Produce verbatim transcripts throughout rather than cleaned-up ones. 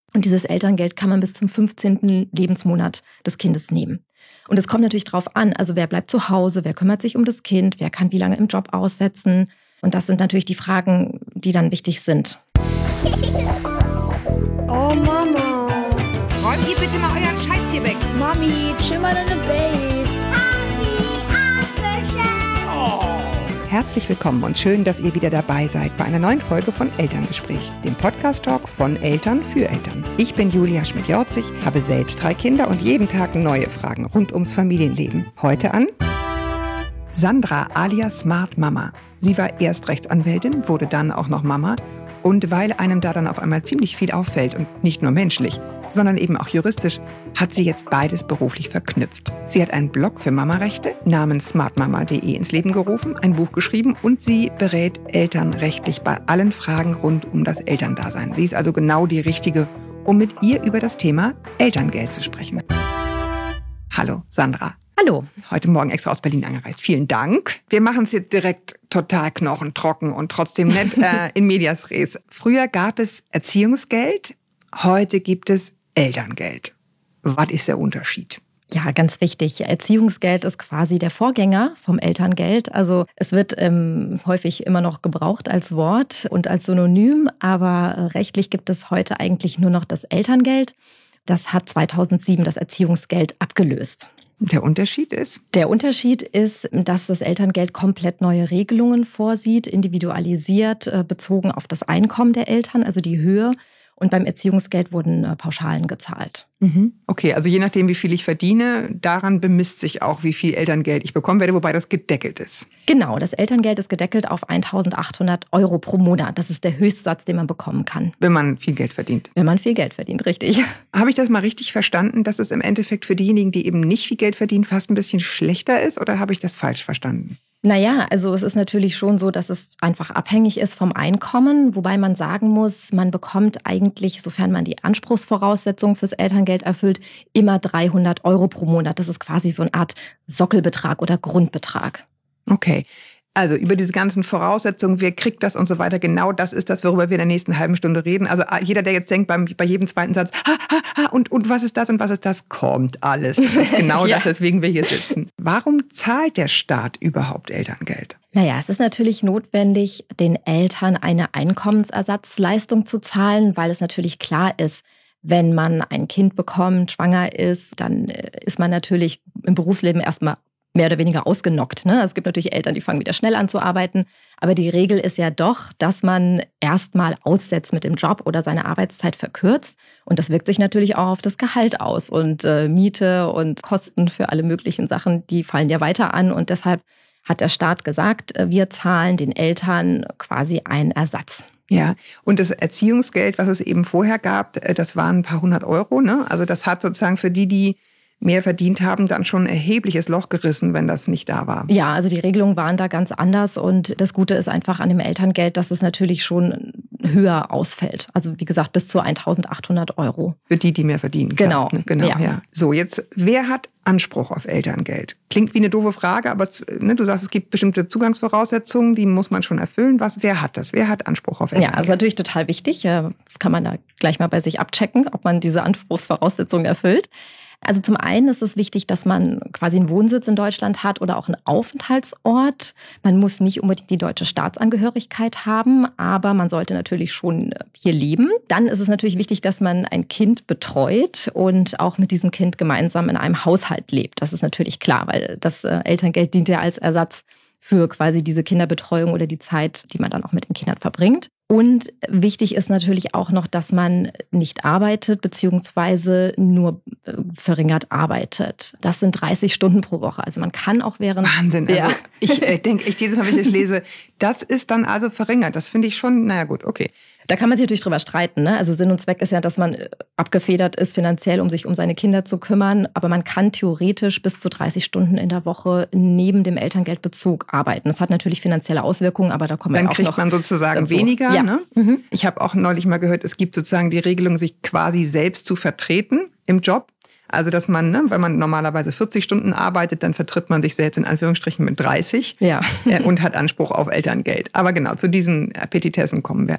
Und dieses Elterngeld kann man bis zum fünfzehnten Lebensmonat des Kindes nehmen. Und es kommt natürlich drauf an, also wer bleibt zu Hause, wer kümmert sich um das Kind, wer kann wie lange im Job aussetzen. Und das sind natürlich die Fragen, die dann wichtig sind. Oh Mama. Räumt ihr bitte mal euren Scheiß hier weg. Mami, chill mal deine Base. Herzlich willkommen und schön, dass ihr wieder dabei seid bei einer neuen Folge von Elterngespräch, dem Podcast-Talk von Eltern für Eltern. Ich bin Julia Schmidt-Jorzig, habe selbst drei Kinder und jeden Tag neue Fragen rund ums Familienleben. Heute an Sandra alias Smart Mama. Sie war erst Rechtsanwältin, wurde dann auch noch Mama. Und weil einem da dann auf einmal ziemlich viel auffällt und nicht nur menschlich, sondern eben auch juristisch, hat sie jetzt beides beruflich verknüpft. Sie hat einen Blog für Mamarechte namens smartmama punkt de ins Leben gerufen, ein Buch geschrieben und sie berät Eltern rechtlich bei allen Fragen rund um das Elterndasein. Sie ist also genau die Richtige, um mit ihr über das Thema Elterngeld zu sprechen. Hallo, Sandra. Hallo. Heute Morgen extra aus Berlin angereist. Vielen Dank. Wir machen es jetzt direkt total knochentrocken und trotzdem nett äh, in medias res. Früher gab es Erziehungsgeld, heute gibt es Elterngeld. Was ist der Unterschied? Ja, ganz wichtig. Erziehungsgeld ist quasi der Vorgänger vom Elterngeld. Also es wird ähm, häufig immer noch gebraucht als Wort und als Synonym, aber rechtlich gibt es heute eigentlich nur noch das Elterngeld. Das hat zweitausendsieben das Erziehungsgeld abgelöst. Der Unterschied ist? Der Unterschied ist, dass das Elterngeld komplett neue Regelungen vorsieht, individualisiert, äh, bezogen auf das Einkommen der Eltern, also die Höhe. Und beim Erziehungsgeld wurden äh, Pauschalen gezahlt. Mhm. Okay, also je nachdem, wie viel ich verdiene, daran bemisst sich auch, wie viel Elterngeld ich bekommen werde, wobei das gedeckelt ist. Genau, das Elterngeld ist gedeckelt auf eintausendachthundert Euro pro Monat. Das ist der Höchstsatz, den man bekommen kann. Wenn man viel Geld verdient. Wenn man viel Geld verdient, richtig. Habe ich das mal richtig verstanden, dass es im Endeffekt für diejenigen, die eben nicht viel Geld verdienen, fast ein bisschen schlechter ist? Oder habe ich das falsch verstanden? Naja, also es ist natürlich schon so, dass es einfach abhängig ist vom Einkommen, wobei man sagen muss, man bekommt eigentlich, sofern man die Anspruchsvoraussetzungen fürs Elterngeld erfüllt, immer dreihundert Euro pro Monat. Das ist quasi so eine Art Sockelbetrag oder Grundbetrag. Okay. Also über diese ganzen Voraussetzungen, wer kriegt das und so weiter, genau das ist das, worüber wir in der nächsten halben Stunde reden. Also jeder, der jetzt denkt beim, bei jedem zweiten Satz, ha, ha, ha, und, und was ist das und was ist das, kommt alles. Das ist genau ja. das, weswegen wir hier sitzen. Warum zahlt der Staat überhaupt Elterngeld? Naja, es ist natürlich notwendig, den Eltern eine Einkommensersatzleistung zu zahlen, weil es natürlich klar ist, wenn man ein Kind bekommt, schwanger ist, dann ist man natürlich im Berufsleben erstmal mehr oder weniger ausgenockt. Ne? Es gibt natürlich Eltern, die fangen wieder schnell an zu arbeiten. Aber die Regel ist ja doch, dass man erstmal aussetzt mit dem Job oder seine Arbeitszeit verkürzt. Und das wirkt sich natürlich auch auf das Gehalt aus. Und äh, Miete und Kosten für alle möglichen Sachen, die fallen ja weiter an. Und deshalb hat der Staat gesagt, wir zahlen den Eltern quasi einen Ersatz. Ja, und das Erziehungsgeld, was es eben vorher gab, das waren ein paar hundert Euro. Ne? Also das hat sozusagen für die, die mehr verdient haben, dann schon ein erhebliches Loch gerissen, wenn das nicht da war. Ja, also die Regelungen waren da ganz anders und das Gute ist einfach an dem Elterngeld, dass es natürlich schon höher ausfällt. Also wie gesagt, bis zu eintausendachthundert Euro. Für die, die mehr verdienen. Genau. Klar, ne? Genau, ja. ja. So, jetzt, wer hat Anspruch auf Elterngeld? Klingt wie eine doofe Frage, aber ne, du sagst, es gibt bestimmte Zugangsvoraussetzungen, die muss man schon erfüllen. Was, wer hat das? Wer hat Anspruch auf Elterngeld? Ja, also natürlich total wichtig. Das kann man da gleich mal bei sich abchecken, ob man diese Anspruchsvoraussetzungen erfüllt. Also zum einen ist es wichtig, dass man quasi einen Wohnsitz in Deutschland hat oder auch einen Aufenthaltsort. Man muss nicht unbedingt die deutsche Staatsangehörigkeit haben, aber man sollte natürlich schon hier leben. Dann ist es natürlich wichtig, dass man ein Kind betreut und auch mit diesem Kind gemeinsam in einem Haushalt lebt. Das ist natürlich klar, weil das Elterngeld dient ja als Ersatz für quasi diese Kinderbetreuung oder die Zeit, die man dann auch mit den Kindern verbringt. Und wichtig ist natürlich auch noch, dass man nicht arbeitet beziehungsweise nur verringert arbeitet. Das sind dreißig Stunden pro Woche. Also man kann auch während... Wahnsinn. Ja. Also ich äh, denke, ich jedes Mal, wenn ich das lese, das ist dann also verringert. Das finde ich schon, naja gut, okay. Da kann man sich natürlich drüber streiten. Ne? Also Sinn und Zweck ist ja, dass man abgefedert ist finanziell, um sich um seine Kinder zu kümmern. Aber man kann theoretisch bis zu dreißig Stunden in der Woche neben dem Elterngeldbezug arbeiten. Das hat natürlich finanzielle Auswirkungen, aber da kommen wir auch noch Dann kriegt man sozusagen dazu. weniger. Ja. Ne? Mhm. Ich habe auch neulich mal gehört, es gibt sozusagen die Regelung, sich quasi selbst zu vertreten im Job. Also dass man, ne, wenn man normalerweise vierzig Stunden arbeitet, dann vertritt man sich selbst in Anführungsstrichen mit dreißig ja. und hat Anspruch auf Elterngeld. Aber genau, zu diesen Petitessen kommen wir.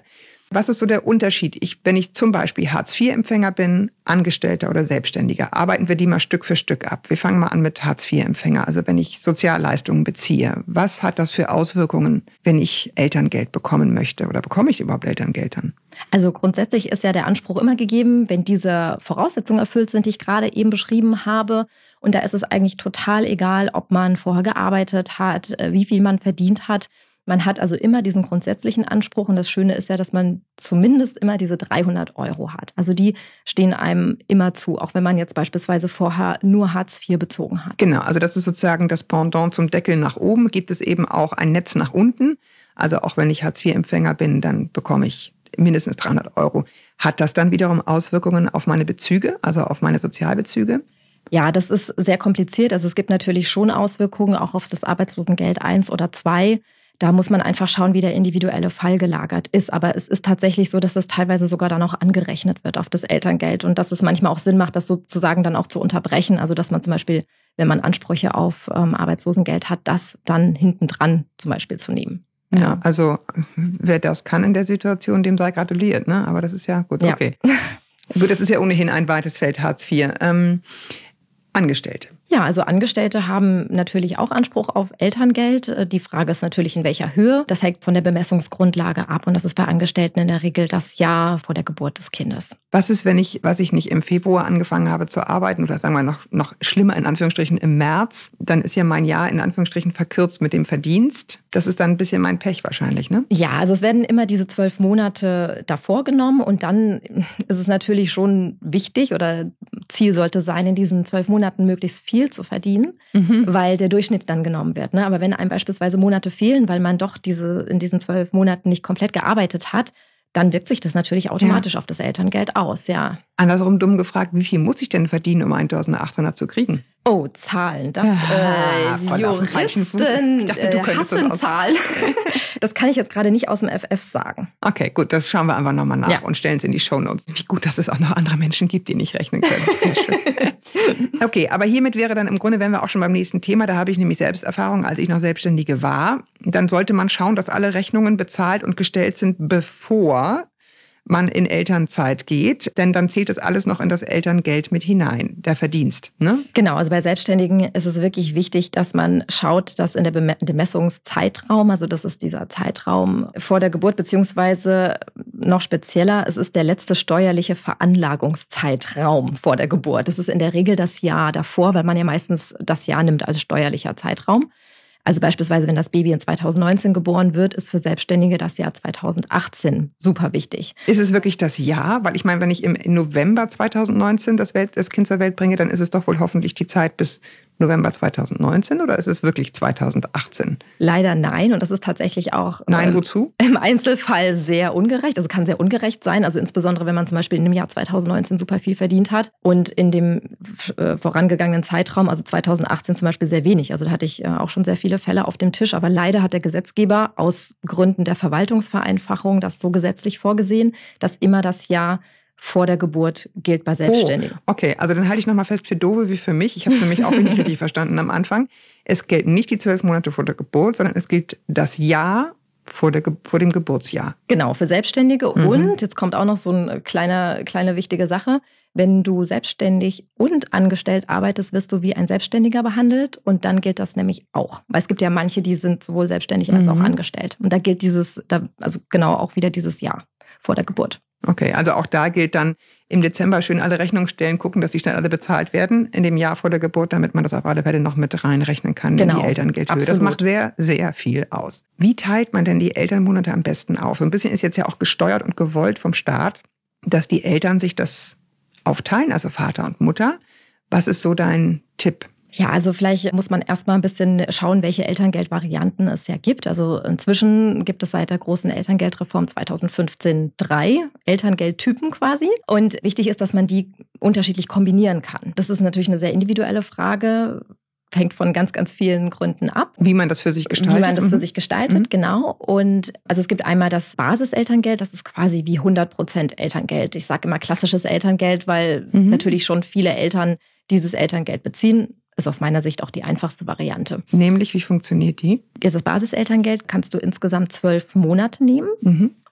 Was ist so der Unterschied? Ich, wenn ich zum Beispiel Hartz vier Empfänger bin, Angestellter oder Selbstständiger, arbeiten wir die mal Stück für Stück ab. Wir fangen mal an mit Hartz vier Empfänger, also wenn ich Sozialleistungen beziehe. Was hat das für Auswirkungen, wenn ich Elterngeld bekommen möchte? Oder bekomme ich überhaupt Elterngeld dann? Also grundsätzlich ist ja der Anspruch immer gegeben, wenn diese Voraussetzungen erfüllt sind, die ich gerade eben beschrieben habe. Und da ist es eigentlich total egal, ob man vorher gearbeitet hat, wie viel man verdient hat. Man hat also immer diesen grundsätzlichen Anspruch und das Schöne ist ja, dass man zumindest immer diese dreihundert Euro hat. Also die stehen einem immer zu, auch wenn man jetzt beispielsweise vorher nur Hartz vier bezogen hat. Genau, also das ist sozusagen das Pendant zum Deckel nach oben. Gibt es eben auch ein Netz nach unten. Also auch wenn ich Hartz vier Empfänger bin, dann bekomme ich mindestens dreihundert Euro. Hat das dann wiederum Auswirkungen auf meine Bezüge, also auf meine Sozialbezüge? Ja, das ist sehr kompliziert. Also es gibt natürlich schon Auswirkungen auch auf das Arbeitslosengeld eins oder zwei. Da muss man einfach schauen, wie der individuelle Fall gelagert ist. Aber es ist tatsächlich so, dass das teilweise sogar dann auch angerechnet wird auf das Elterngeld und dass es manchmal auch Sinn macht, das sozusagen dann auch zu unterbrechen. Also dass man zum Beispiel, wenn man Ansprüche auf ähm, Arbeitslosengeld hat, das dann hinten dran zum Beispiel zu nehmen. Ja, ja, also wer das kann in der Situation, dem sei gratuliert. Ne? Aber das ist ja gut, okay. Ja. Gut, das ist ja ohnehin ein weites Feld, Hartz vier. Ähm, Angestellte. Ja, also Angestellte haben natürlich auch Anspruch auf Elterngeld. Die Frage ist natürlich, in welcher Höhe. Das hängt von der Bemessungsgrundlage ab. Und das ist bei Angestellten in der Regel das Jahr vor der Geburt des Kindes. Was ist, wenn ich, was ich nicht im Februar angefangen habe zu arbeiten oder sagen wir noch, noch schlimmer in Anführungsstrichen im März, dann ist ja mein Jahr in Anführungsstrichen verkürzt mit dem Verdienst. Das ist dann ein bisschen mein Pech wahrscheinlich, ne? Ja, also es werden immer diese zwölf Monate davor genommen und dann ist es natürlich schon wichtig oder Ziel sollte sein, in diesen zwölf Monaten möglichst viel zu verdienen, mhm. weil der Durchschnitt dann genommen wird. Ne? Aber wenn einem beispielsweise Monate fehlen, weil man doch diese in diesen zwölf Monaten nicht komplett gearbeitet hat, dann wirkt sich das natürlich automatisch ja. auf das Elterngeld aus, ja. Andersrum dumm gefragt, wie viel muss ich denn verdienen, um eintausendachthundert zu kriegen? Oh, Zahlen. Das ja, äh, Juristen ich dachte, du könntest hassen das Zahlen. Das kann ich jetzt gerade nicht aus dem F F sagen. Okay, gut, das schauen wir einfach nochmal nach ja. und stellen es in die Shownotes. Wie gut, dass es auch noch andere Menschen gibt, die nicht rechnen können. Sehr schön. Okay, aber hiermit wäre dann im Grunde, wären wir auch schon beim nächsten Thema, da habe ich nämlich Selbsterfahrung, als ich noch Selbstständige war. Dann sollte man schauen, dass alle Rechnungen bezahlt und gestellt sind, bevor man in Elternzeit geht, denn dann zählt das alles noch in das Elterngeld mit hinein, der Verdienst. Ne? Genau, also bei Selbstständigen ist es wirklich wichtig, dass man schaut, dass in der Bemessungszeitraum, also das ist dieser Zeitraum vor der Geburt, beziehungsweise noch spezieller, es ist der letzte steuerliche Veranlagungszeitraum vor der Geburt. Das ist in der Regel das Jahr davor, weil man ja meistens das Jahr nimmt als steuerlicher Zeitraum. Also beispielsweise, wenn das Baby in zweitausendneunzehn geboren wird, ist für Selbstständige das Jahr zweitausendachtzehn super wichtig. Ist es wirklich das Jahr? Weil ich meine, wenn ich im November zweitausendneunzehn das, Welt, das Kind zur Welt bringe, dann ist es doch wohl hoffentlich die Zeit bis November zweitausendneunzehn oder ist es wirklich zweitausendachtzehn? Leider nein und das ist tatsächlich auch nein, wozu? Im Einzelfall sehr ungerecht, also kann sehr ungerecht sein, also insbesondere wenn man zum Beispiel in dem Jahr zweitausendneunzehn super viel verdient hat und in dem äh, vorangegangenen Zeitraum, also zweitausendachtzehn zum Beispiel sehr wenig, also da hatte ich äh, auch schon sehr viele Fälle auf dem Tisch, aber leider hat der Gesetzgeber aus Gründen der Verwaltungsvereinfachung das so gesetzlich vorgesehen, dass immer das Jahr vor der Geburt gilt bei Selbstständigen. Oh, okay, also dann halte ich nochmal fest für Dove wie für mich. Ich habe es nämlich auch nicht richtig verstanden am Anfang. Es gelten nicht die zwölf Monate vor der Geburt, sondern es gilt das Jahr vor, der, vor dem Geburtsjahr. Genau, für Selbstständige. Mhm. Und jetzt kommt auch noch so eine kleine, kleine wichtige Sache. Wenn du selbstständig und angestellt arbeitest, wirst du wie ein Selbstständiger behandelt. Und dann gilt das nämlich auch. Weil es gibt ja manche, die sind sowohl selbstständig als mhm. auch angestellt. Und da gilt dieses, also genau auch wieder dieses Jahr vor der Geburt. Okay, also auch da gilt dann im Dezember schön alle Rechnungen stellen, gucken, dass die schnell alle bezahlt werden in dem Jahr vor der Geburt, damit man das auf alle Fälle noch mit reinrechnen kann genau. in die Elterngeldhöhe. Absolut. Das macht sehr, sehr viel aus. Wie teilt man denn die Elternmonate am besten auf? So ein bisschen ist jetzt ja auch gesteuert und gewollt vom Staat, dass die Eltern sich das aufteilen, also Vater und Mutter. Was ist so dein Tipp? Ja, also vielleicht muss man erstmal ein bisschen schauen, welche Elterngeldvarianten es ja gibt. Also inzwischen gibt es seit der großen Elterngeldreform zweitausendfünfzehn drei Elterngeldtypen quasi. Und wichtig ist, dass man die unterschiedlich kombinieren kann. Das ist natürlich eine sehr individuelle Frage. Hängt von ganz, ganz vielen Gründen ab. Wie man das für sich gestaltet. Wie man das für mhm. sich gestaltet, mhm. genau. Und also es gibt einmal das Basiselterngeld, das ist quasi wie hundert Prozent Elterngeld. Ich sage immer klassisches Elterngeld, weil mhm. natürlich schon viele Eltern dieses Elterngeld beziehen. Ist aus meiner Sicht auch die einfachste Variante. Nämlich, wie funktioniert die? Dieses Basiselterngeld kannst du insgesamt zwölf Monate nehmen. Mhm.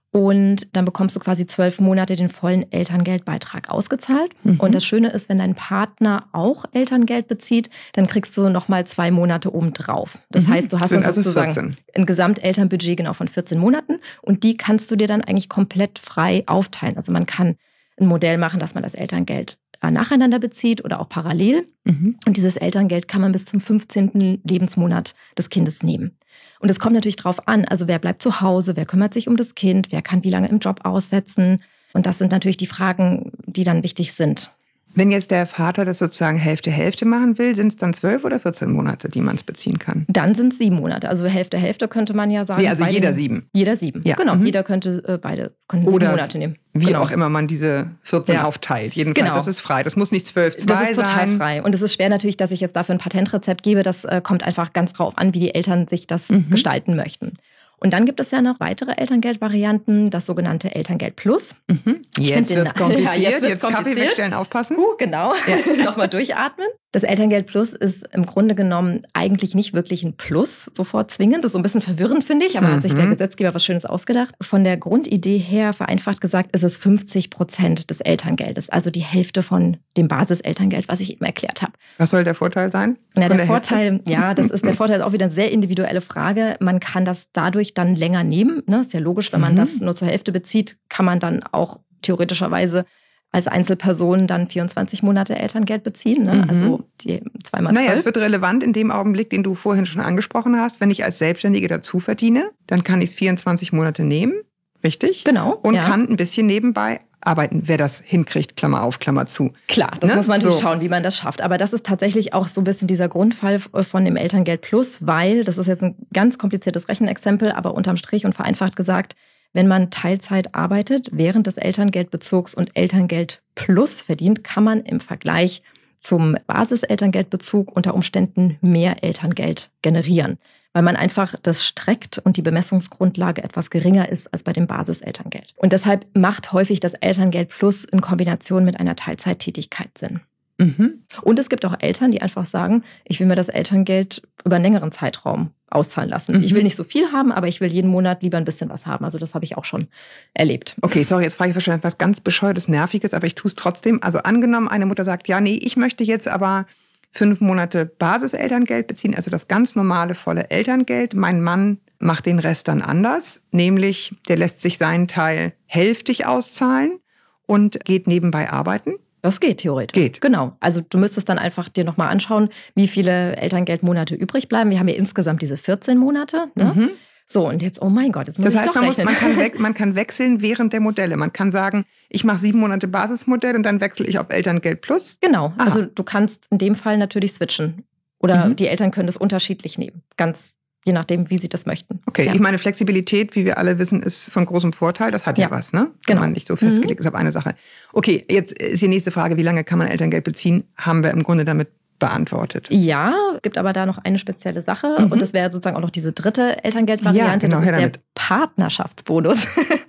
Und dann bekommst du quasi zwölf Monate den vollen Elterngeldbeitrag ausgezahlt. Mhm. Und das Schöne ist, wenn dein Partner auch Elterngeld bezieht, dann kriegst du nochmal zwei Monate obendrauf. Das mhm. heißt, du hast dann also sozusagen vierzehn. Ein Gesamtelternbudget genau von vierzehn Monaten. Und die kannst du dir dann eigentlich komplett frei aufteilen. Also man kann ein Modell machen, dass man das Elterngeld nacheinander bezieht oder auch parallel. Mhm. Und dieses Elterngeld kann man bis zum fünfzehnten Lebensmonat des Kindes nehmen. Und es kommt natürlich drauf an, also wer bleibt zu Hause, wer kümmert sich um das Kind, wer kann wie lange im Job aussetzen. Und das sind natürlich die Fragen, die dann wichtig sind. Wenn jetzt der Vater das sozusagen Hälfte Hälfte machen will, sind es dann zwölf oder vierzehn Monate, die man es beziehen kann? Dann sind es sieben Monate. Also Hälfte Hälfte könnte man ja sagen. Nee, also jeder sieben. Jeder sieben. Ja. Genau, mhm. jeder könnte äh, beide könnten sieben oder Monate nehmen. Wie genau. auch immer man diese vierzehn ja. aufteilt. Jedenfalls, genau. Das ist frei. Das muss nicht zwölf, zwei sein. Das ist total sein. frei. Und es ist schwer natürlich, dass ich jetzt dafür ein Patentrezept gebe. Das äh, kommt einfach ganz drauf an, wie die Eltern sich das mhm. gestalten möchten. Und dann gibt es ja noch weitere Elterngeldvarianten, das sogenannte Elterngeld Plus. Mhm. Jetzt wird es kompliziert. Ja, jetzt jetzt Kaffee wegstellen, aufpassen. Uh, genau, ja. Nochmal durchatmen. Das Elterngeld Plus ist im Grunde genommen eigentlich nicht wirklich ein Plus, sofort zwingend. Das ist so ein bisschen verwirrend, finde ich, aber mhm. hat sich der Gesetzgeber was Schönes ausgedacht. Von der Grundidee her, vereinfacht gesagt, ist es fünfzig Prozent des Elterngeldes, also die Hälfte von dem Basiselterngeld, was ich eben erklärt habe. Was soll der Vorteil sein? Na, der, der Vorteil, Hälfte? ja, das ist der Vorteil ist auch wieder eine sehr individuelle Frage. Man kann das dadurch dann länger nehmen. Ne? Ist ja logisch, wenn man mhm. das nur zur Hälfte bezieht, kann man dann auch theoretischerweise als Einzelperson dann vierundzwanzig Monate Elterngeld beziehen. Ne? Mhm. Also die zweimal zwölf. Naja, es wird relevant in dem Augenblick, den du vorhin schon angesprochen hast. Wenn ich als Selbstständige dazu verdiene, dann kann ich es vierundzwanzig Monate nehmen, richtig? Genau. Und ja. kann ein bisschen nebenbei arbeiten, wer das hinkriegt, Klammer auf, Klammer zu. Klar, das ne? muss man natürlich so. schauen, wie man das schafft. Aber das ist tatsächlich auch so ein bisschen dieser Grundfall von dem Elterngeld Plus, weil, das ist jetzt ein ganz kompliziertes Rechenexempel, aber unterm Strich und vereinfacht gesagt, wenn man Teilzeit arbeitet, während des Elterngeldbezugs und Elterngeld Plus verdient, kann man im Vergleich zum Basiselterngeldbezug unter Umständen mehr Elterngeld generieren, weil man einfach das streckt und die Bemessungsgrundlage etwas geringer ist als bei dem Basiselterngeld. Und deshalb macht häufig das Elterngeld Plus in Kombination mit einer Teilzeittätigkeit Sinn. Mhm. Und es gibt auch Eltern, die einfach sagen, ich will mir das Elterngeld über einen längeren Zeitraum auszahlen lassen. Mhm. Ich will nicht so viel haben, aber ich will jeden Monat lieber ein bisschen was haben. Also das habe ich auch schon erlebt. Okay, sorry, jetzt frage ich wahrscheinlich was ganz Bescheuertes, Nerviges, aber ich tue es trotzdem. Also angenommen, eine Mutter sagt, ja, nee, ich möchte jetzt aber fünf Monate Basiselterngeld beziehen, also das ganz normale, volle Elterngeld. Mein Mann macht den Rest dann anders, nämlich der lässt sich seinen Teil hälftig auszahlen und geht nebenbei arbeiten. Das geht theoretisch. Geht. Genau. Also du müsstest dann einfach dir nochmal anschauen, wie viele Elterngeldmonate übrig bleiben. Wir haben ja insgesamt diese vierzehn Monate. Ne? Mhm. So, und jetzt, oh mein Gott, jetzt muss das ich heißt, doch man, rechnen. muss, man, kann we- man kann wechseln während der Modelle. Man kann sagen, ich mache sieben Monate Basismodell und dann wechsle ich auf Elterngeld Plus. Genau. Aha. Also du kannst in dem Fall natürlich switchen. Oder mhm. die Eltern können das unterschiedlich nehmen. Ganz je nachdem, wie sie das möchten. Okay, ja. Ich meine, Flexibilität, wie wir alle wissen, ist von großem Vorteil. Das hat ja, ja was, ne? Wenn genau. man nicht so festgelegt mhm. ist auf eine Sache. Okay, jetzt ist die nächste Frage, wie lange kann man Elterngeld beziehen? Haben wir im Grunde damit beantwortet. Ja, gibt aber da noch eine spezielle Sache. Mhm. Und das wäre sozusagen auch noch diese dritte Elterngeldvariante. Ja, genau, das ist der damit. Partnerschaftsbonus.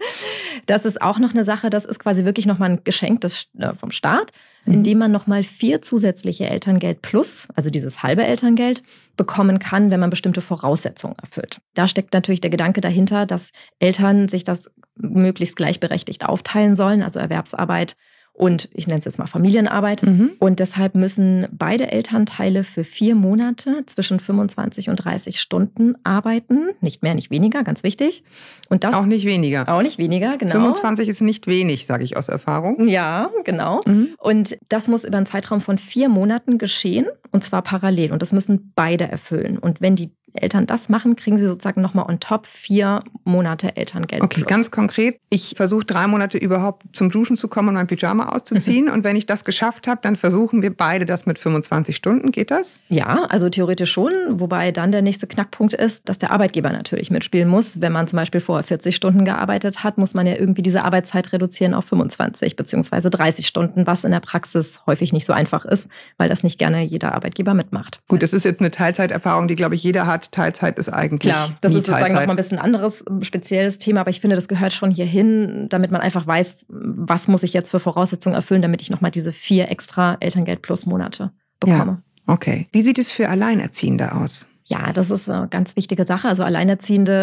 Das ist auch noch eine Sache, das ist quasi wirklich nochmal ein Geschenk des, äh, vom Staat, mhm. indem man nochmal vier zusätzliche Elterngeld plus, also dieses halbe Elterngeld, bekommen kann, wenn man bestimmte Voraussetzungen erfüllt. Da steckt natürlich der Gedanke dahinter, dass Eltern sich das möglichst gleichberechtigt aufteilen sollen, also Erwerbsarbeit und ich nenne es jetzt mal Familienarbeit. Mhm. Und deshalb müssen beide Elternteile für vier Monate zwischen fünfundzwanzig und dreißig Stunden arbeiten. Nicht mehr, nicht weniger, ganz wichtig. Und das auch nicht weniger. Auch nicht weniger, genau. fünfundzwanzig ist nicht wenig, sage ich aus Erfahrung. Ja, genau. Mhm. Und das muss über einen Zeitraum von vier Monaten geschehen und zwar parallel. Und das müssen beide erfüllen. Und wenn die Eltern das machen, kriegen sie sozusagen nochmal on top vier Monate Elterngeld. Okay, plus. Ganz konkret, ich versuche drei Monate überhaupt zum Duschen zu kommen und mein Pyjama auszuziehen. Und wenn ich das geschafft habe, dann versuchen wir beide das mit fünfundzwanzig Stunden. Geht das? Ja, also theoretisch schon. Wobei dann der nächste Knackpunkt ist, dass der Arbeitgeber natürlich mitspielen muss. Wenn man zum Beispiel vorher vierzig Stunden gearbeitet hat, muss man ja irgendwie diese Arbeitszeit reduzieren auf fünfundzwanzig beziehungsweise dreißig Stunden, was in der Praxis häufig nicht so einfach ist, weil das nicht gerne jeder Arbeitgeber mitmacht. Gut, das ist jetzt eine Teilzeiterfahrung, die, glaube ich, jeder hat. Teilzeit ist eigentlich Klar, das nie ist sozusagen Teilzeit. noch mal ein bisschen ein anderes, spezielles Thema, aber ich finde, das gehört schon hier hin, damit man einfach weiß, was muss ich jetzt für Voraussetzungen erfüllen, damit ich nochmal diese vier extra Elterngeld-Plus-Monate bekomme. Ja, okay. Wie sieht es für Alleinerziehende aus? Ja, das ist eine ganz wichtige Sache. Also Alleinerziehende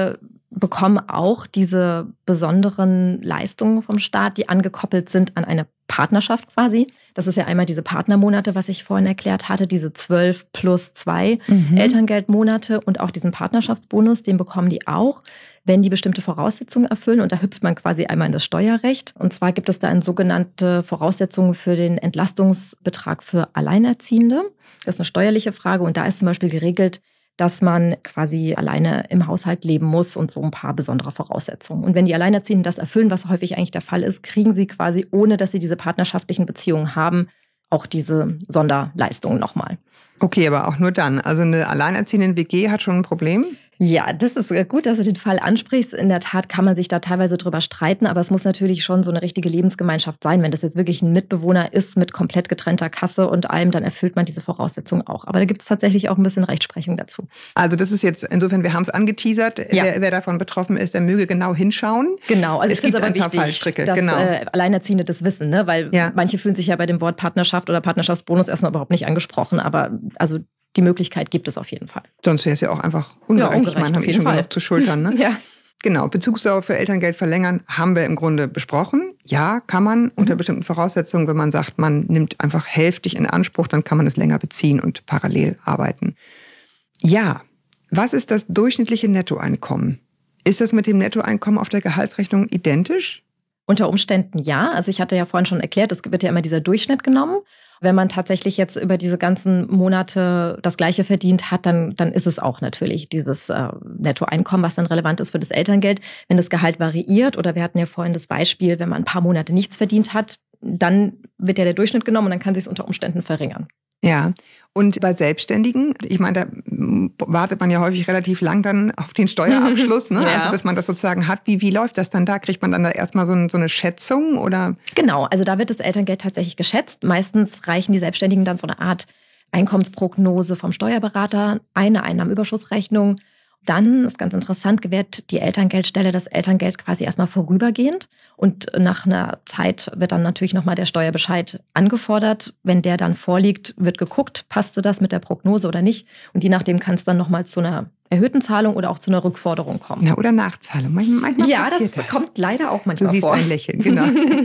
bekommen auch diese besonderen Leistungen vom Staat, die angekoppelt sind an eine Partnerschaft quasi. Das ist ja einmal diese Partnermonate, was ich vorhin erklärt hatte, diese zwölf plus zwei mhm. Elterngeldmonate und auch diesen Partnerschaftsbonus, den bekommen die auch, wenn die bestimmte Voraussetzungen erfüllen. Und da hüpft man quasi einmal in das Steuerrecht. Und zwar gibt es da eine sogenannte Voraussetzung für den Entlastungsbetrag für Alleinerziehende. Das ist eine steuerliche Frage und da ist zum Beispiel geregelt, dass man quasi alleine im Haushalt leben muss und so ein paar besondere Voraussetzungen. Und wenn die Alleinerziehenden das erfüllen, was häufig eigentlich der Fall ist, kriegen sie quasi, ohne dass sie diese partnerschaftlichen Beziehungen haben, auch diese Sonderleistungen nochmal. Okay, aber auch nur dann. Also eine alleinerziehende W G hat schon ein Problem? Ja, das ist gut, dass du den Fall ansprichst. In der Tat kann man sich da teilweise drüber streiten, aber es muss natürlich schon so eine richtige Lebensgemeinschaft sein. Wenn das jetzt wirklich ein Mitbewohner ist mit komplett getrennter Kasse und allem, dann erfüllt man diese Voraussetzungen auch. Aber da gibt es tatsächlich auch ein bisschen Rechtsprechung dazu. Also das ist jetzt, insofern, wir haben es angeteasert, ja. wer, wer davon betroffen ist, der möge genau hinschauen. Genau, also es ich finde es aber wichtig, dass genau. äh, Alleinerziehende das wissen, ne? Weil ja. manche fühlen sich ja bei dem Wort Partnerschaft oder Partnerschaftsbonus erstmal überhaupt nicht angesprochen, aber also die Möglichkeit gibt es auf jeden Fall. Sonst wäre es ja auch einfach ungerecht. Ja, ungerecht, ich meine, haben eh schon genug zu schultern. Ne? Ja. Genau, Bezugsdauer für Elterngeld verlängern haben wir im Grunde besprochen. Ja, kann man mhm. unter bestimmten Voraussetzungen, wenn man sagt, man nimmt einfach hälftig in Anspruch, dann kann man es länger beziehen und parallel arbeiten. Ja, was ist das durchschnittliche Nettoeinkommen? Ist das mit dem Nettoeinkommen auf der Gehaltsrechnung identisch? Unter Umständen ja. Also ich hatte ja vorhin schon erklärt, es wird ja immer dieser Durchschnitt genommen. Wenn man tatsächlich jetzt über diese ganzen Monate das Gleiche verdient hat, dann, dann ist es auch natürlich dieses äh, Nettoeinkommen, was dann relevant ist für das Elterngeld. Wenn das Gehalt variiert oder wir hatten ja vorhin das Beispiel, wenn man ein paar Monate nichts verdient hat, dann wird ja der Durchschnitt genommen und dann kann sich es unter Umständen verringern. Ja, und bei Selbstständigen, ich meine, da wartet man ja häufig relativ lang dann auf den Steuerabschluss, ne? Ja. Also bis man das sozusagen hat. Wie, wie läuft das dann da? Kriegt man dann da erstmal so, ein, so eine Schätzung? Oder? Genau, also da wird das Elterngeld tatsächlich geschätzt. Meistens reichen die Selbstständigen dann so eine Art Einkommensprognose vom Steuerberater, eine Einnahmenüberschussrechnung. Dann, ist ganz interessant, gewährt die Elterngeldstelle das Elterngeld quasi erstmal vorübergehend. Und nach einer Zeit wird dann natürlich nochmal der Steuerbescheid angefordert. Wenn der dann vorliegt, wird geguckt, passte das mit der Prognose oder nicht. Und je nachdem kann es dann nochmal zu einer erhöhten Zahlung oder auch zu einer Rückforderung kommen. Ja, oder Nachzahlung. Manchmal, manchmal ja, passiert das, das kommt leider auch manchmal vor. Du siehst vor. ein Lächeln, genau.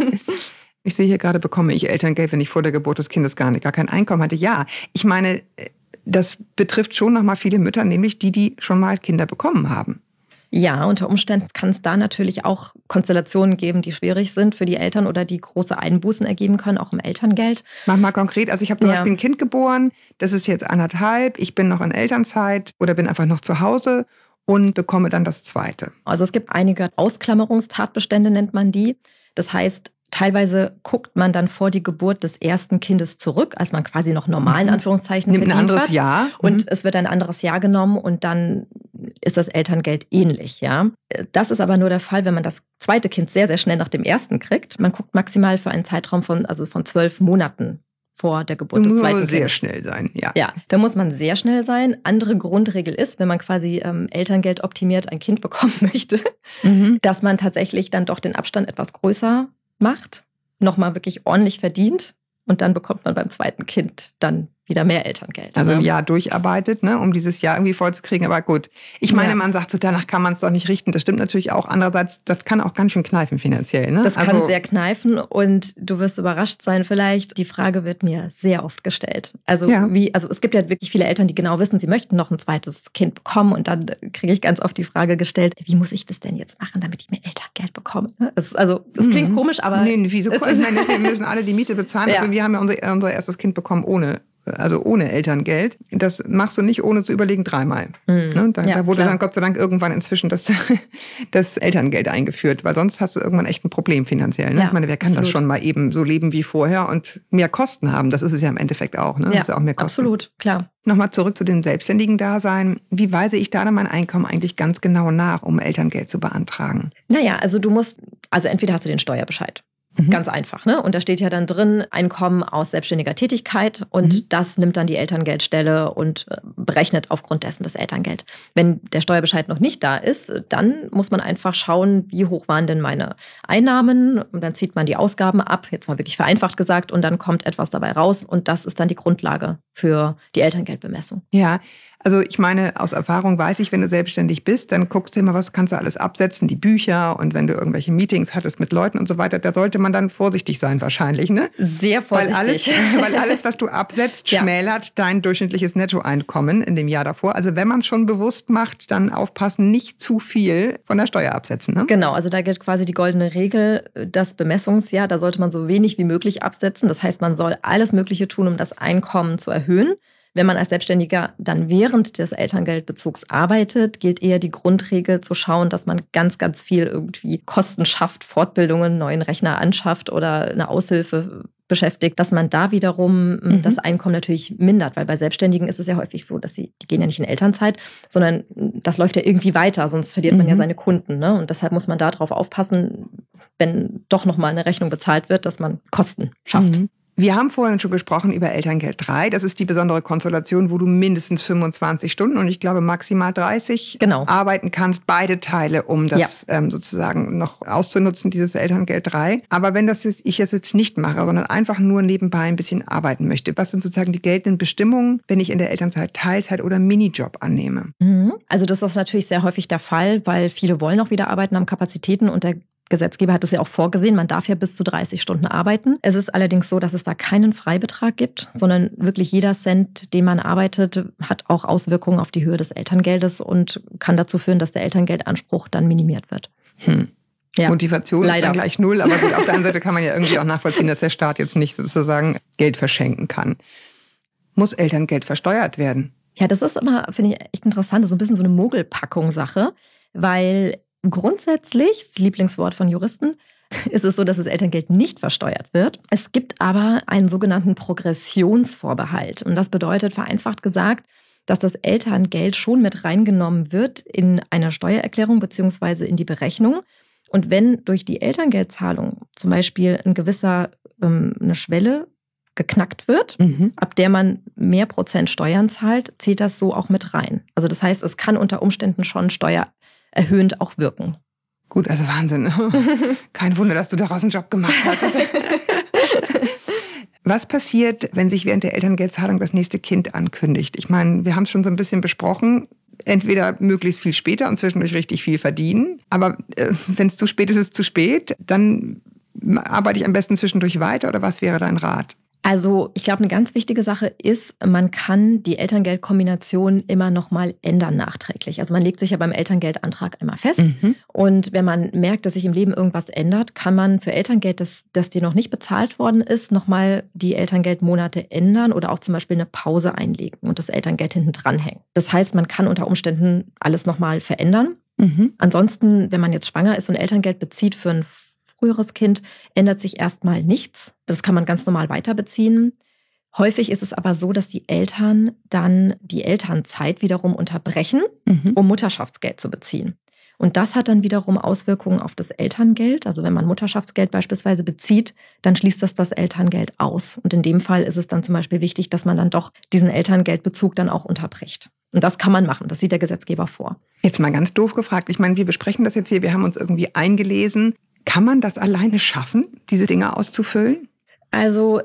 Ich sehe hier gerade, bekomme ich Elterngeld, wenn ich vor der Geburt des Kindes gar, nicht, gar kein Einkommen hatte. Ja, ich meine, das betrifft schon noch mal viele Mütter, nämlich die, die schon mal Kinder bekommen haben. Ja, unter Umständen kann es da natürlich auch Konstellationen geben, die schwierig sind für die Eltern oder die große Einbußen ergeben können, auch im Elterngeld. Mach mal konkret. Also ich habe zum Ja. Beispiel ein Kind geboren, das ist jetzt anderthalb, ich bin noch in Elternzeit oder bin einfach noch zu Hause und bekomme dann das Zweite. Also es gibt einige Ausklammerungstatbestände, nennt man die. Das heißt, teilweise guckt man dann vor die Geburt des ersten Kindes zurück, als man quasi noch normal in Anführungszeichen Nimmt ein verdient anderes hat. Jahr. Und Mhm. es wird ein anderes Jahr genommen und dann ist das Elterngeld ähnlich, ja. Das ist aber nur der Fall, wenn man das zweite Kind sehr, sehr schnell nach dem ersten kriegt. Man guckt maximal für einen Zeitraum von, also von zwölf Monaten vor der Geburt des Muss zweiten sehr Kindes. schnell sein, ja. Ja, da muss man sehr schnell sein. Andere Grundregel ist, wenn man quasi ähm, Elterngeld optimiert ein Kind bekommen möchte, Mhm. dass man tatsächlich dann doch den Abstand etwas größer macht, nochmal wirklich ordentlich verdient und dann bekommt man beim zweiten Kind dann wieder mehr Elterngeld. Also ein ne? Jahr durcharbeitet, ne, um dieses Jahr irgendwie vollzukriegen. Aber gut, ich meine, Ja. man sagt so, danach kann man es doch nicht richten. Das stimmt natürlich auch. Andererseits, das kann auch ganz schön kneifen finanziell. Ne? Das kann also, sehr kneifen und du wirst überrascht sein vielleicht. Die Frage wird mir sehr oft gestellt. Also Ja. wie, also es gibt ja wirklich viele Eltern, die genau wissen, sie möchten noch ein zweites Kind bekommen und dann kriege ich ganz oft die Frage gestellt, wie muss ich das denn jetzt machen, damit ich mir Elterngeld bekomme? Es ist, also es klingt Mhm. komisch, aber Nee, wieso? es Ich ist- meine, wir müssen alle die Miete bezahlen. Ja. Also wir haben ja unser, unser erstes Kind bekommen ohne, also ohne Elterngeld. Das machst du nicht, ohne zu überlegen, dreimal. Mhm. Ne? Da, Ja, da wurde klar. dann Gott sei Dank irgendwann inzwischen das, das Elterngeld eingeführt, weil sonst hast du irgendwann echt ein Problem finanziell. Ne? Ja, ich meine, wer kann absolut. das schon mal eben so leben wie vorher und mehr Kosten haben? Das ist es ja im Endeffekt auch. Ne? Das ja, ist ja auch mehr Kosten. absolut, klar. Nochmal zurück zu dem selbstständigen Dasein. Wie weise ich da dann mein Einkommen eigentlich ganz genau nach, um Elterngeld zu beantragen? Naja, also du musst, also entweder hast du den Steuerbescheid. Mhm. Ganz einfach, ne? Und da steht ja dann drin, Einkommen aus selbstständiger Tätigkeit und Mhm. das nimmt dann die Elterngeldstelle und äh, berechnet aufgrund dessen das Elterngeld. Wenn der Steuerbescheid noch nicht da ist, dann muss man einfach schauen, wie hoch waren denn meine Einnahmen und dann zieht man die Ausgaben ab, jetzt mal wirklich vereinfacht gesagt, und dann kommt etwas dabei raus und das ist dann die Grundlage für die Elterngeldbemessung. Ja, Also ich meine, aus Erfahrung weiß ich, wenn du selbstständig bist, dann guckst du immer, was kannst du alles absetzen, die Bücher und wenn du irgendwelche Meetings hattest mit Leuten und so weiter, da sollte man dann vorsichtig sein wahrscheinlich, ne? Sehr vorsichtig. Weil alles, weil alles was du absetzt, Ja. schmälert dein durchschnittliches Nettoeinkommen in dem Jahr davor. Also wenn man es schon bewusst macht, dann aufpassen, nicht zu viel von der Steuer absetzen, ne? Genau, also da gilt quasi die goldene Regel, das Bemessungsjahr, da sollte man so wenig wie möglich absetzen. Das heißt, man soll alles Mögliche tun, um das Einkommen zu erhöhen. Wenn man als Selbstständiger dann während des Elterngeldbezugs arbeitet, gilt eher die Grundregel zu schauen, dass man ganz, ganz viel irgendwie Kosten schafft, Fortbildungen, neuen Rechner anschafft oder eine Aushilfe beschäftigt, dass man da wiederum mhm. das Einkommen natürlich mindert. Weil bei Selbstständigen ist es ja häufig so, dass sie, die gehen ja nicht in Elternzeit, sondern das läuft ja irgendwie weiter, sonst verliert man mhm. ja seine Kunden. Ne? Und deshalb muss man da drauf aufpassen, wenn doch nochmal eine Rechnung bezahlt wird, dass man Kosten schafft. Mhm. Wir haben vorhin schon gesprochen über Elterngeld drei. Das ist die besondere Konstellation, wo du mindestens fünfundzwanzig Stunden und ich glaube maximal dreißig genau. arbeiten kannst. Beide Teile, um das ja. ähm, sozusagen noch auszunutzen, dieses Elterngeld drei. Aber wenn das jetzt, ich das jetzt nicht mache, sondern einfach nur nebenbei ein bisschen arbeiten möchte, was sind sozusagen die geltenden Bestimmungen, wenn ich in der Elternzeit Teilzeit oder Minijob annehme? Mhm. Also das ist natürlich sehr häufig der Fall, weil viele wollen auch wieder arbeiten, haben Kapazitäten und der Gesetzgeber hat es ja auch vorgesehen, man darf ja bis zu dreißig Stunden arbeiten. Es ist allerdings so, dass es da keinen Freibetrag gibt, sondern wirklich jeder Cent, den man arbeitet, hat auch Auswirkungen auf die Höhe des Elterngeldes und kann dazu führen, dass der Elterngeldanspruch dann minimiert wird. Hm. Ja, Motivation leider. Ist dann gleich null, aber gut, auf der anderen Seite kann man ja irgendwie auch nachvollziehen, dass der Staat jetzt nicht sozusagen Geld verschenken kann. Muss Elterngeld versteuert werden? Ja, das ist immer, finde ich, echt interessant. Das ist so ein bisschen so eine Mogelpackung-Sache, weil grundsätzlich, das Lieblingswort von Juristen, ist es so, dass das Elterngeld nicht versteuert wird. Es gibt aber einen sogenannten Progressionsvorbehalt. Und das bedeutet, vereinfacht gesagt, dass das Elterngeld schon mit reingenommen wird in eine Steuererklärung bzw. in die Berechnung. Und wenn durch die Elterngeldzahlung zum Beispiel ein gewisser, ähm, eine Schwelle geknackt wird, mhm. ab der man mehr Prozent Steuern zahlt, zählt das so auch mit rein. Also das heißt, es kann unter Umständen schon steuererhöhend auch wirken. Gut, also Wahnsinn. Kein Wunder, dass du daraus einen Job gemacht hast. Was passiert, wenn sich während der Elterngeldzahlung das nächste Kind ankündigt? Ich meine, wir haben es schon so ein bisschen besprochen. Entweder möglichst viel später und zwischendurch richtig viel verdienen. Aber äh, wenn es zu spät ist, ist es zu spät. Dann arbeite ich am besten zwischendurch weiter oder was wäre dein Rat? Also ich glaube, eine ganz wichtige Sache ist, man kann die Elterngeldkombination immer noch mal ändern nachträglich. Also man legt sich ja beim Elterngeldantrag einmal fest. Mhm. Und wenn man merkt, dass sich im Leben irgendwas ändert, kann man für Elterngeld, das, das dir noch nicht bezahlt worden ist, noch mal die Elterngeldmonate ändern oder auch zum Beispiel eine Pause einlegen und das Elterngeld hinten dranhängen. Das heißt, man kann unter Umständen alles noch mal verändern. Mhm. Ansonsten, wenn man jetzt schwanger ist und Elterngeld bezieht für ein früheres Kind, ändert sich erstmal nichts. Das kann man ganz normal weiter beziehen. Häufig ist es aber so, dass die Eltern dann die Elternzeit wiederum unterbrechen, mhm. um Mutterschaftsgeld zu beziehen. Und das hat dann wiederum Auswirkungen auf das Elterngeld. Also wenn man Mutterschaftsgeld beispielsweise bezieht, dann schließt das das Elterngeld aus. Und in dem Fall ist es dann zum Beispiel wichtig, dass man dann doch diesen Elterngeldbezug dann auch unterbricht. Und das kann man machen. Das sieht der Gesetzgeber vor. Jetzt mal ganz doof gefragt. Ich meine, wir besprechen das jetzt hier. Wir haben uns irgendwie eingelesen. Kann man das alleine schaffen, diese Dinge auszufüllen? Also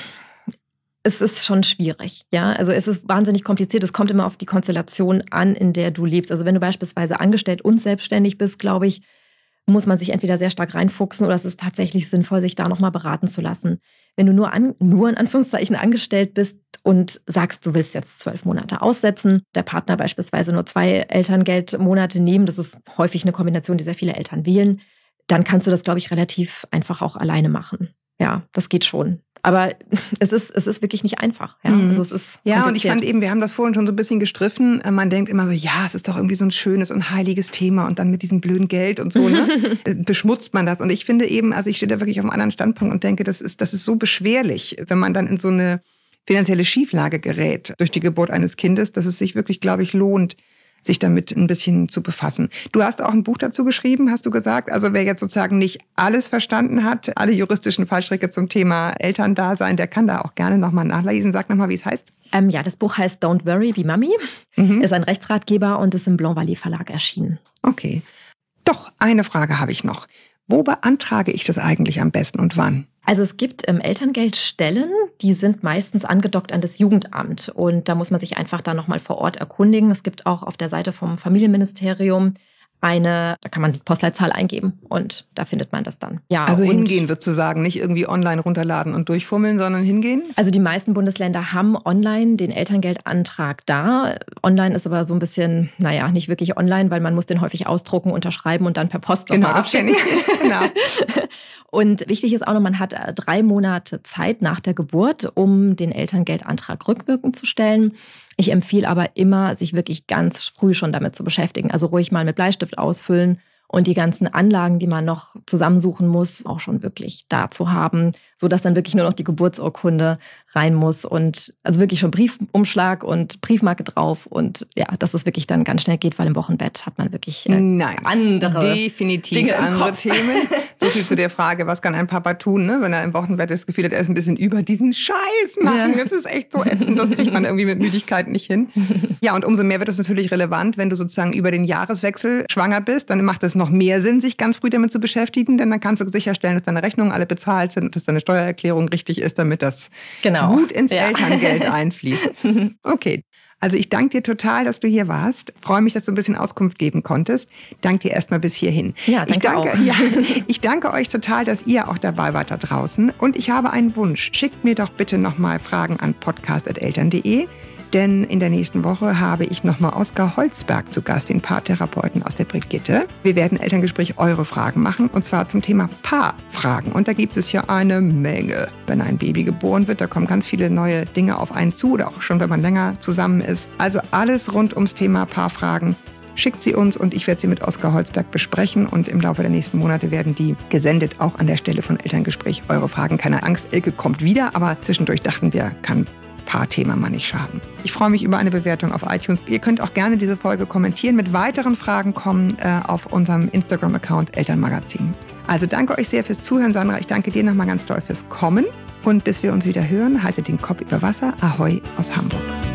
es ist schon schwierig. Ja? Also es ist wahnsinnig kompliziert. Es kommt immer auf die Konstellation an, in der du lebst. Also wenn du beispielsweise angestellt und selbstständig bist, glaube ich, muss man sich entweder sehr stark reinfuchsen oder es ist tatsächlich sinnvoll, sich da nochmal beraten zu lassen. Wenn du nur, an, nur in Anführungszeichen angestellt bist und sagst, du willst jetzt zwölf Monate aussetzen, der Partner beispielsweise nur zwei Elterngeldmonate nehmen, das ist häufig eine Kombination, die sehr viele Eltern wählen, dann kannst du das, glaube ich, relativ einfach auch alleine machen. Ja, das geht schon. Aber es ist, es ist wirklich nicht einfach. Ja, mhm. also es ist ja, und ich fand eben, wir haben das vorhin schon so ein bisschen gestriffen. Man denkt immer so, ja, es ist doch irgendwie so ein schönes und heiliges Thema und dann mit diesem blöden Geld und so, ne, beschmutzt man das. Und ich finde eben, also ich stehe da wirklich auf einem anderen Standpunkt und denke, das ist, das ist so beschwerlich, wenn man dann in so eine finanzielle Schieflage gerät durch die Geburt eines Kindes, dass es sich wirklich, glaube ich, lohnt, sich damit ein bisschen zu befassen. Du hast auch ein Buch dazu geschrieben, hast du gesagt. Also wer jetzt sozusagen nicht alles verstanden hat, alle juristischen Fallstricke zum Thema Elterndasein, der kann da auch gerne nochmal nachlesen. Sag nochmal, wie es heißt. Ähm, ja, das Buch heißt Don't Worry, Be Mommy. Mhm. Ist ein Rechtsratgeber und ist im Blanc Valley Verlag erschienen. Okay. Doch, eine Frage habe ich noch. Wo beantrage ich das eigentlich am besten und wann? Also es gibt ähm, Elterngeldstellen, die sind meistens angedockt an das Jugendamt. Und da muss man sich einfach dann nochmal vor Ort erkundigen. Es gibt auch auf der Seite vom Familienministerium eine, da kann man die Postleitzahl eingeben und da findet man das dann. Ja, also und hingehen, würdest du sagen, nicht irgendwie online runterladen und durchfummeln, sondern hingehen? Also die meisten Bundesländer haben online den Elterngeldantrag da. Online ist aber so ein bisschen, naja, nicht wirklich online, weil man muss den häufig ausdrucken, unterschreiben und dann per Post Genau, nochmal abschicken. genau. Und wichtig ist auch noch, man hat drei Monate Zeit nach der Geburt, um den Elterngeldantrag rückwirkend zu stellen. Ich empfehle aber immer, sich wirklich ganz früh schon damit zu beschäftigen. Also ruhig mal mit Bleistift ausfüllen und die ganzen Anlagen, die man noch zusammensuchen muss, auch schon wirklich da zu haben, sodass dann wirklich nur noch die Geburtsurkunde rein muss und also wirklich schon Briefumschlag und Briefmarke drauf und ja, dass es wirklich dann ganz schnell geht, weil im Wochenbett hat man wirklich äh, Nein, andere definitiv Dinge im andere Kopf. Themen. So viel zu der Frage, was kann ein Papa tun, ne? Wenn er im Wochenbett das Gefühl hat, er ist ein bisschen über diesen Scheiß machen. Ja. Das ist echt so ätzend, das kriegt man irgendwie mit Müdigkeit nicht hin. Ja, und umso mehr wird es natürlich relevant, wenn du sozusagen über den Jahreswechsel schwanger bist, dann macht es noch mehr Sinn, sich ganz früh damit zu beschäftigen, denn dann kannst du sicherstellen, dass deine Rechnungen alle bezahlt sind und dass deine Steuererklärung richtig ist, damit das Genau. gut ins Ja. Elterngeld einfließt. Okay. Also ich danke dir total, dass du hier warst. Freue mich, dass du ein bisschen Auskunft geben konntest. Danke dir erstmal bis hierhin. Ja, danke ich danke, auch. Ja, ich danke euch total, dass ihr auch dabei wart da draußen. Und ich habe einen Wunsch. Schickt mir doch bitte nochmal Fragen an podcast punkt eltern punkt de. Denn in der nächsten Woche habe ich nochmal Oskar Holzberg zu Gast, den Paartherapeuten aus der Brigitte. Wir werden Elterngespräch eure Fragen machen, und zwar zum Thema Paarfragen. Und da gibt es ja eine Menge. Wenn ein Baby geboren wird, da kommen ganz viele neue Dinge auf einen zu oder auch schon, wenn man länger zusammen ist. Also alles rund ums Thema Paarfragen. Schickt sie uns und ich werde sie mit Oskar Holzberg besprechen und im Laufe der nächsten Monate werden die gesendet, auch an der Stelle von Elterngespräch. Eure Fragen, keine Angst, Elke kommt wieder, aber zwischendurch dachten wir, kann Paarthema mal nicht schaden. Ich freue mich über eine Bewertung auf iTunes. Ihr könnt auch gerne diese Folge kommentieren, mit weiteren Fragen kommen äh, auf unserem Instagram-Account Elternmagazin. Also danke euch sehr fürs Zuhören, Sandra. Ich danke dir nochmal ganz doll fürs Kommen. Und bis wir uns wieder hören, haltet den Kopf über Wasser. Ahoi aus Hamburg.